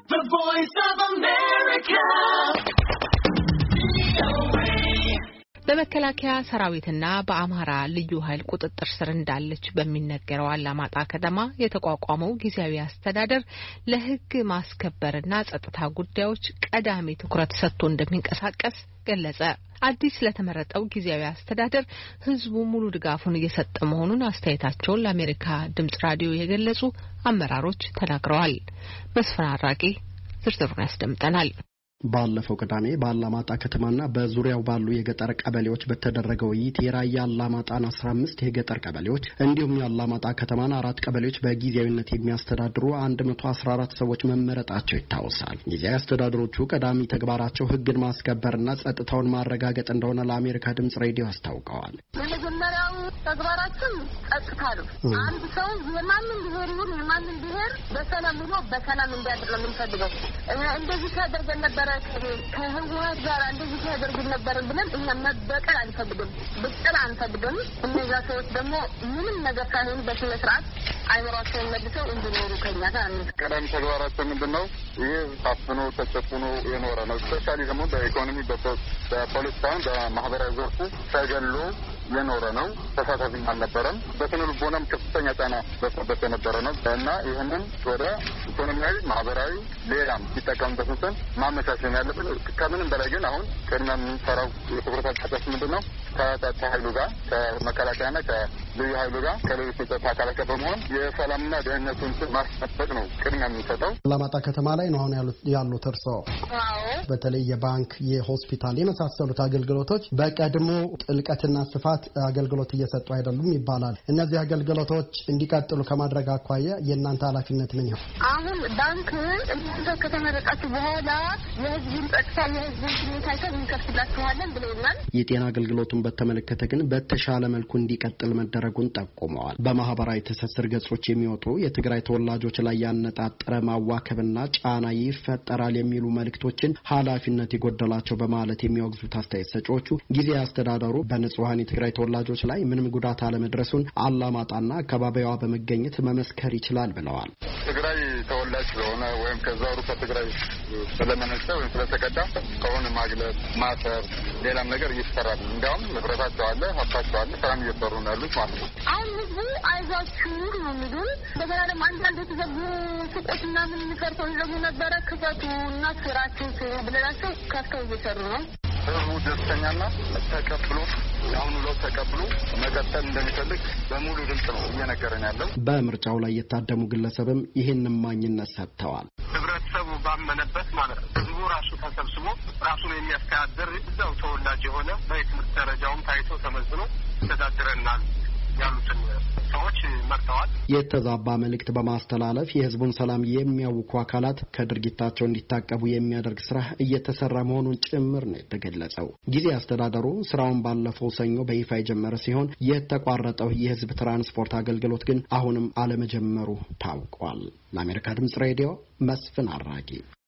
The Voice of America. በመከላከያ ሰራዊትና በአማራ ልዩ ኃይል ቁጥጥር ስር እንዳለች በሚነገረው አላማጣ ከተማ የተቋቋመው ጊዜያዊ አስተዳደር ለሕግ ማስከበርና ጸጥታ ጉዳዮች ቀዳሚ ትኩረት ሰጥቶ እንደሚንቀሳቀስ ገለጸ። አዲስ ለተመረጠው ጊዜያዊ አስተዳደር ህዝቡ ሙሉ ድጋፉን እየሰጠ መሆኑን አስተያየታቸውን ለአሜሪካ ድምጽ ራዲዮ የገለጹ አመራሮች ተናግረዋል። መስፍን አራቂ ዝርዝሩን ያስደምጠናል። ባለፈው ቅዳሜ በአላማጣ ከተማና በዙሪያው ባሉ የገጠር ቀበሌዎች በተደረገው ውይይት የራያ አላማጣን 15 የገጠር ቀበሌዎች እንዲሁም የአላማጣ ከተማን 4 ቀበሌዎች በጊዜያዊነት የሚያስተዳድሩ 114 ሰዎች መመረጣቸው ይታወሳል። ጊዜያዊ አስተዳደሮቹ ቀዳሚ ተግባራቸው ህግን ማስከበርና ጸጥታውን ማረጋገጥ እንደሆነ ለአሜሪካ ድምጽ ሬዲዮ አስታውቀዋል። የመጀመሪያው ተግባራችን ጸጥታ ነው። አንድ ሰው የማንም ብሄር ይሁን የማንም ብሄር በሰላም ብሎ በሰላም እንዲያድር ነው የምንፈልገው። እንደዚህ ሲያደርገን ነበረ ከህወሓት ጋር እንደዚህ ሲያደርጉ ነበር ብለን እኛ መበቀል አንፈልግም፣ ብጥል አንፈልግም። እነዛ ሰዎች ደግሞ ምንም ነገር ሳይሆን በስነ ስርዓት አይምሯቸውን መልሰው እንዲኖሩ ከኛ ጋር ቀዳሚ ተግባራቸው ምንድነው? ይሄ ታፍኖ ተጨፍኖ የኖረ ነው። ስፔሻሊ ደግሞ በኢኮኖሚ በፖለቲካ በማህበራዊ ዘርፉ ተገሎ የኖረ ነው። ተሳታፊ አልነበረም። በስነ ልቦናም ከፍተኛ ጫና በሰበት የነበረ ነው እና ይህንን ወደ ኢኮኖሚያዊ፣ ማህበራዊ ሌላም ሲጠቀሙበት እንትን ማመቻቸን ያለብን። ከምንም በላይ ግን አሁን ቅድሚያ የምንሰራው የትኩረት አቅጣጫችን ምንድን ነው? ከጸጥታ ኃይሉ ጋር ከመከላከያና ከልዩ ኃይሉ ጋር ከሌሎች የጸጥታ አካላት ጋር በመሆን የሰላምና ደህንነቱን ማስጠበቅ ነው ቅድሚያ የምንሰጠው። አላማጣ ከተማ ላይ ነው አሁን ያሉት እርስዎ? በተለይ የባንክ፣ የሆስፒታል የመሳሰሉት አገልግሎቶች በቀድሞ ጥልቀትና ስፋት አገልግሎት እየሰጡ አይደሉም ይባላል። እነዚህ አገልግሎቶች እንዲቀጥሉ ከማድረግ አኳያ የእናንተ ኃላፊነት ምን ይሆን? አሁን ባንክ እንደ ከተመረጣችሁ በኋላ የህዝብን ጸጥታ የህዝብን ሁኔታ አይተን እንከፍትላችኋለን ብለውናል። የጤና አገልግሎቱን በተመለከተ ግን በተሻለ መልኩ እንዲቀጥል መደረጉን ጠቁመዋል። በማህበራዊ ትስስር ገጾች የሚወጡ የትግራይ ተወላጆች ላይ ያነጣጠረ ማዋከብና ጫና ይፈጠራል የሚሉ መልእክቶችን ኃላፊነት የጎደላቸው በማለት የሚወግዙት አስተያየት ሰጪዎቹ ጊዜያዊ አስተዳደሩ በንጹሃን የትግራይ ተወላጆች ላይ ምንም ጉዳት አለመድረሱን አላማጣና አካባቢዋ በመገኘት መመስከር ይችላል ብለዋል። ትግራይ ተወላጅ ስለሆነ ወይም ከዛሩ ከትግራይ ስለመነጨ ወይም ስለተቀዳ ከሆነ ማግለል፣ ማሰር፣ ሌላም ነገር እየተሰራል። እንዲያውም ንብረታቸው አለ፣ ሀብታቸው አለ፣ ስራም እየሰሩ ነው ያሉት ማለት ነው። አሁን ህዝቡ አይዟችሁ ነው የሚሉን። እንደገና ደግሞ አንዳንድ የተዘጉ ሱቆች እና ምን ሰርተው ይዘጉ ነበረ። ክፈቱ እና ስራችሁ ብለናቸው ከፍተው እየሰሩ ነው። ህዝቡ ደስተኛና ተቀብሎ አሁን ለው ተቀብሎ መቀጠል እንደሚፈልግ በሙሉ ድምጽ ነው እየነገረን ያለው። በምርጫው ላይ የታደሙ ግለሰብም ይህን ማኝነት ሰጥተዋል። ህብረተሰቡ ባመነበት ማለት ነው። ህዝቡ ራሱ ተሰብስቦ ራሱን የሚያስተዳድር እዛው ተወላጅ የሆነ በትምህርት ደረጃውም ታይቶ ተመዝኖ ተዳድረናል ያሉትን ሰዎች መርጠዋል። የተዛባ መልእክት በማስተላለፍ የህዝቡን ሰላም የሚያውኩ አካላት ከድርጊታቸው እንዲታቀቡ የሚያደርግ ስራ እየተሰራ መሆኑን ጭምር ነው የተገለጸው። ጊዜ አስተዳደሩ ስራውን ባለፈው ሰኞ በይፋ የጀመረ ሲሆን የተቋረጠው የህዝብ ትራንስፖርት አገልግሎት ግን አሁንም አለመጀመሩ ታውቋል። ለአሜሪካ ድምጽ ሬዲዮ መስፍን አራቂ